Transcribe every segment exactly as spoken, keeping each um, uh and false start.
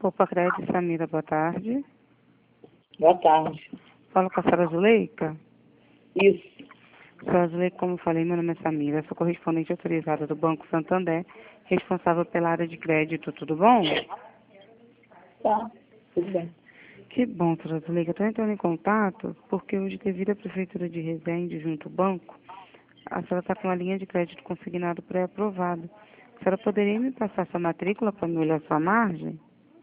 Copa Crédito, Samira, boa tarde. Boa tarde. Falo com a senhora Zuleika. Isso. Senhora Zuleika, como eu falei, meu nome é Samira, sou correspondente autorizada do Banco Santander, responsável pela área de crédito, tudo bom? Tá, tudo bem. Que bom, senhora Zuleika. Estou entrando em contato porque hoje, devido à Prefeitura de Resende junto ao banco, a senhora está com uma linha de crédito consignado pré-aprovado. A senhora poderia me passar sua matrícula para me olhar sua margem?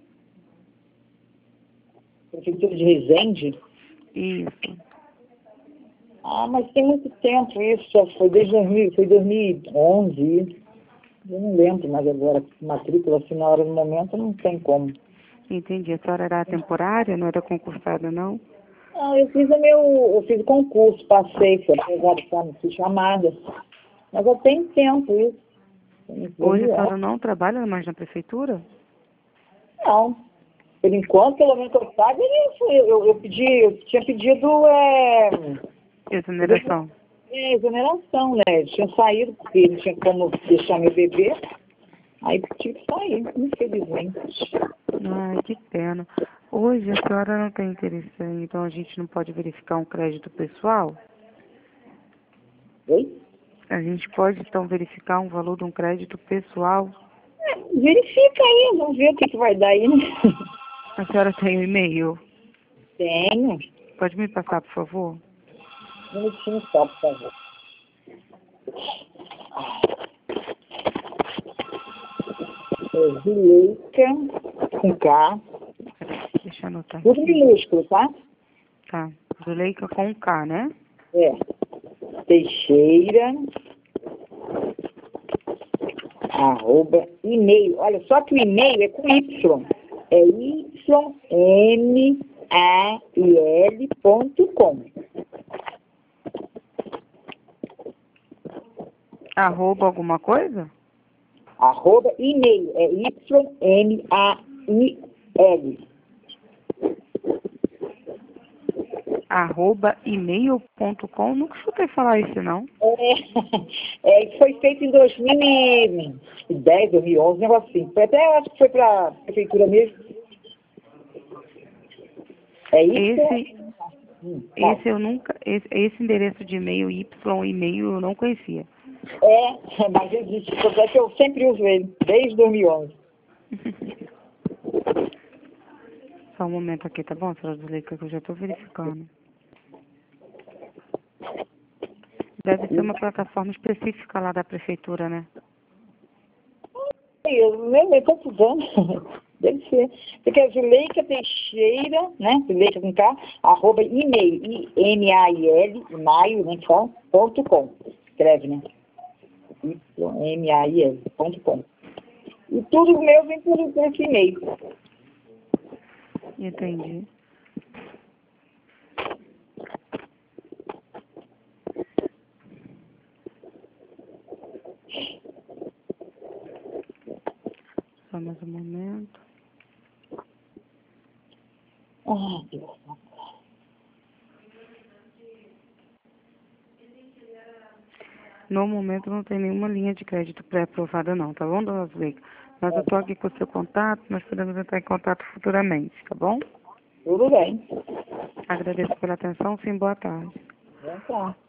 Prefeitura de Resende? Isso. Ah, mas tem muito tempo isso, já foi desde dois mil, foi dois mil e onze. Eu não lembro mais agora, matrícula, assim, na hora do momento, não tem como. Entendi. A senhora era temporária, não era concursada, não? Não, eu fiz o meu, eu fiz o concurso, passei, fui aprovada, tá, fui chamada. Mas eu tenho tempo isso. Hoje a senhora não trabalha mais na prefeitura? Não. Por enquanto, pelo menos que eu saiba, eu, eu, eu pedi, eu tinha pedido é, Exoneração. é, exoneração, né? Eu tinha saído, porque não tinha como deixar meu bebê. Aí tive que sair, infelizmente. Ai, que pena. Hoje a senhora não tem interesse, então a gente não pode verificar um crédito pessoal? Oi? A gente pode, então, verificar um valor de um crédito pessoal? É, verifica aí, vamos ver o que, que vai dar aí, né? A senhora tem o e-mail? Tenho. Pode me passar, por favor? Um minutinho só, por favor. É Zuleika, com K. Deixa eu anotar Tudo aqui. minúsculo, tá? Tá. Zuleika com K, né? É. Teixeira, arroba, e-mail. Olha, só que o e-mail é com Y. É Y M A I L ponto com. Arroba alguma coisa? Arroba, e-mail. É Y M A I L. Arroba e-mail ponto com. Nunca escutei falar isso, não. É, é, foi feito em dois mil e dez, dois mil e onze, um negócio assim. Foi até, acho que foi para a prefeitura mesmo. É isso? Esse, Hum, esse eu nunca, esse, esse endereço de e-mail, Y e-mail, eu não conhecia. É, mas existe. É que eu sempre uso ele, desde dois mil e onze. Só um momento aqui, tá bom, senhora Zuleika, que eu já estou verificando. Deve ser uma plataforma específica lá da prefeitura, né? Eu nem meio confusão. Deve ser. Porque é Zuleika Teixeira, né? Zuleika com K, arroba e-mail, M A I L, maio, né? Só, ponto com. Escreve, né? M A I L, ponto com. E tudo meu vem por, por esse e-mail. Entendi. Só mais um momento. Ah, Deus. No momento não tem nenhuma linha de crédito pré-aprovada não, tá bom, dona Zuleika? Mas eu estou aqui com o seu contato, nós podemos entrar em contato futuramente, tá bom? Tudo bem. Agradeço pela atenção, sim, boa tarde. Então tá.